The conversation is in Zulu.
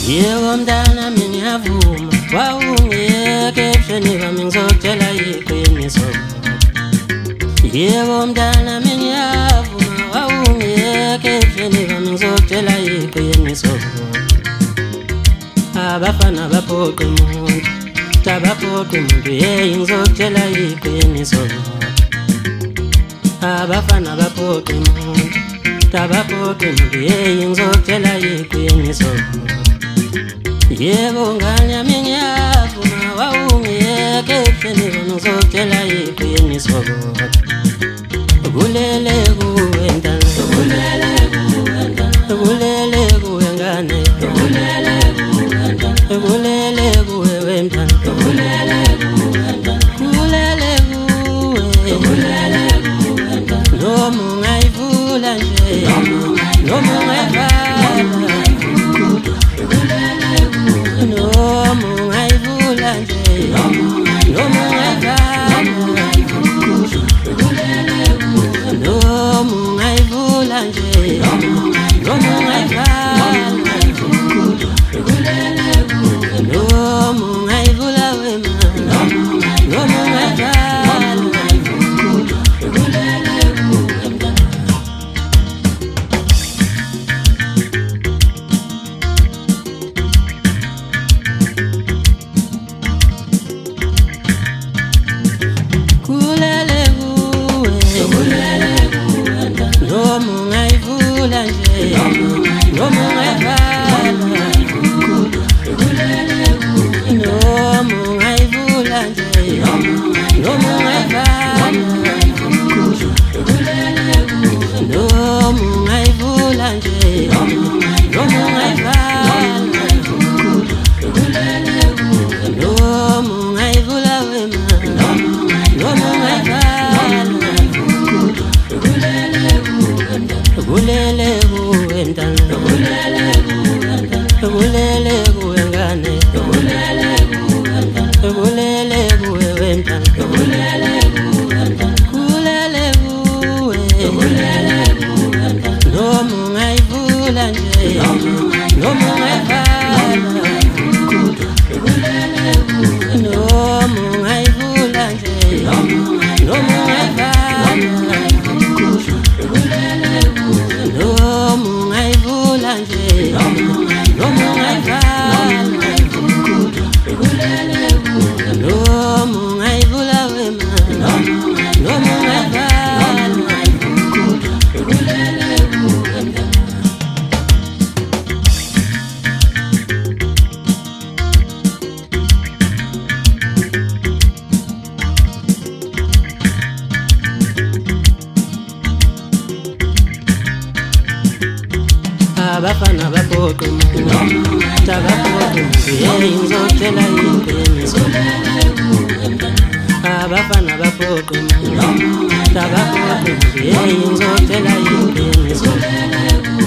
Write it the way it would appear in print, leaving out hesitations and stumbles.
Yebo mntana mina ngiyavuma wawungiyeke ebusheni bami ngizokutshela iqiniso. Yebo mntana mina ngiyavuma wawungiyeke ebusheni bami ngizokutshela iqiniso. Abafana baphoqa umuntu, tabaphoqa umuntu yeyi ngizokutshela iqiniso. Abafana baphoqa umuntu, tabaphoqa umuntu yeyi ngizokutshela iqiniso. Yebo ngane yami ngiyavuma wawungiyeke ebusheni bami ngizokutshela iqiniso. Kulele kuwe ntana, kulele kuwe ngane, kulele kuwe wemntana, kulele kuwe noma ungayivula nje noma ungayivala, noma ungayivula nje noma ungayivala, noma ungayivula nje noma ungayivala, noma ungayivula wema noma ungayivala. Noma ungayivula nje noma ungayivala, noma ungayivula nje noma ungayivala, noma ungayivula nje noma ungayivala, noma ungayivula wema noma ungayivala. Kulele kuwe ntana, kulele kuwe ngane, kulele kuwe wemntana, kulele kuwe noma ungayivula nje noma ungayivala, noma ungayivula nje noma ungayivala, noma ungayivula nje noma ungayivala, noma ungayivula wema noma ungayivala. Abafana baphoqa umuntu, tabaphoqa umuntu yeyi ngizokutshela iqiniso. Abafana baphoqa umuntu, tabaphoqa umuntu yeyi ngizokutshela iqiniso.